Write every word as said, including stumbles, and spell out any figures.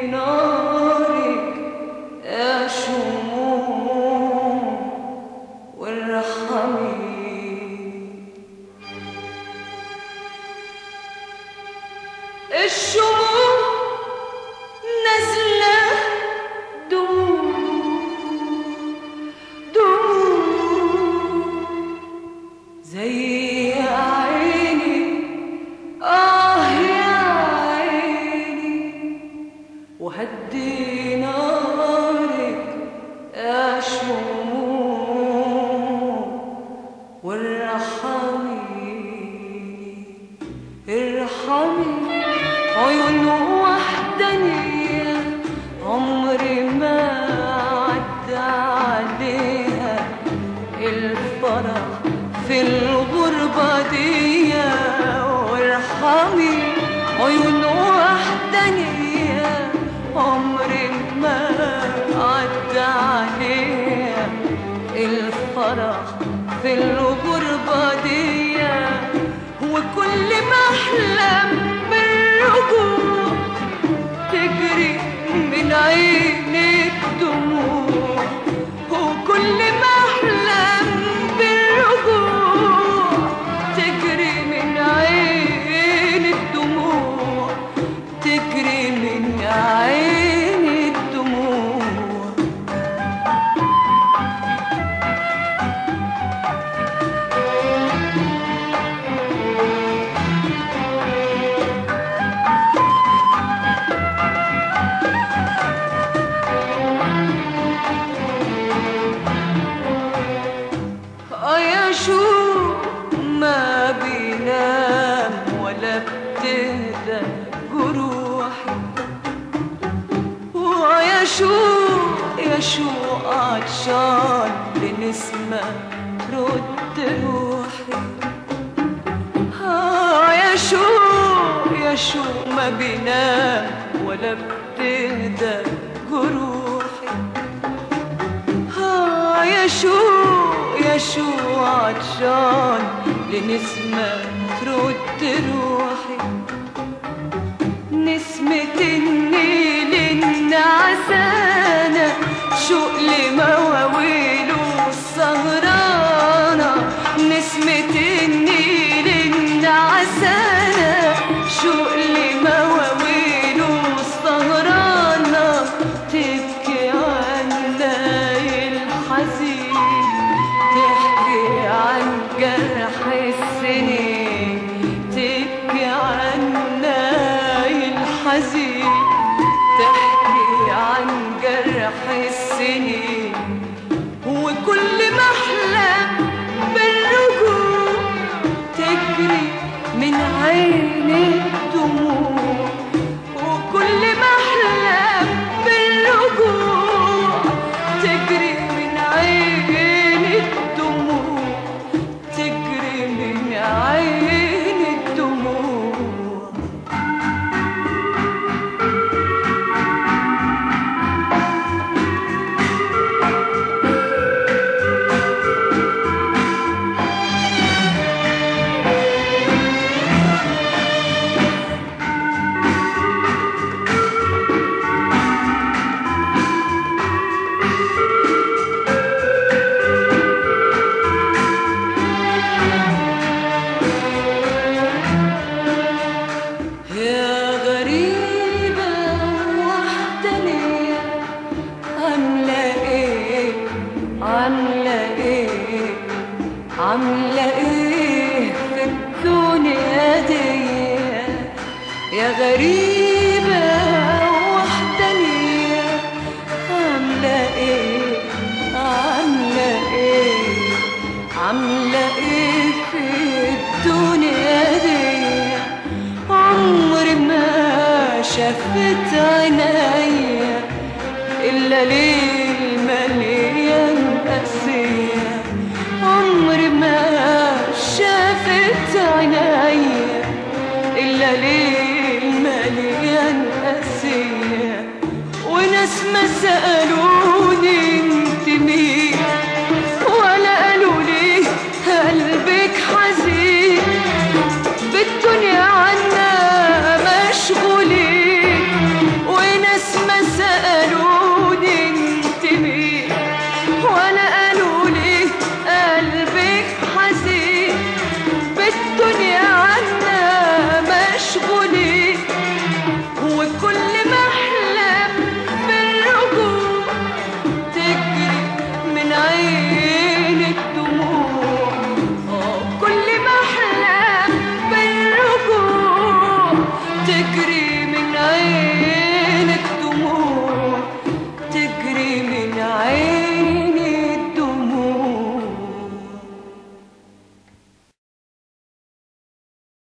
نارك يا شموع وارحمي. الشموع نازلة دموع دموع زي عيني، آه يا عيني، وهدي نارك يا شموع وارحميني. ارحمي عيون وحدانية عمري ما عدى عليها الفرح في الغربة دي. وارحمي عيون وحدانية عمري ما عدى عليها الفرح في الغربة دي. وكل ما احلم بالرجوع تجري من عيني الدموع. وكل ما احلم بالرجوع تجري من عيني الدموع، تجري من عيني الدموع. ما بينام ولا بتهدى جروحي، ويا شوق يا شوق عطشان لنسمة ترد روحي. آه يا شوق يا شوق ما بينام ولا بتهدى جروحي. آه يا شوق يا شوق عطشان لنسمة ترد روحي. نسمة النيل النعسانة شوق لمواويله السهرانة. نسمة النيل النعسانة شوق لمواويله السهرانة. تبكي عنا الحزين، تحكي عن جرح السنين، تبكي عنا الحزين، تحكي عن جرح السنين. وكل ما احلم بالرجوع تجري من عيني الدموع. وكل ما احلم بالرجوع تجري من عيني الدموع، تجري من عيني الدموع. عاملة ايه في الدنيا دي يا غريبة وحدانية؟ عاملة ايه عاملة ايه عاملة ايه في الدنيا دي؟ عمري ما شافت عينيا إلا ليل مليان قاسية. عمري ما شافت عينيا إلا ليل مليان قاسية. وناس ما سألوني انت مين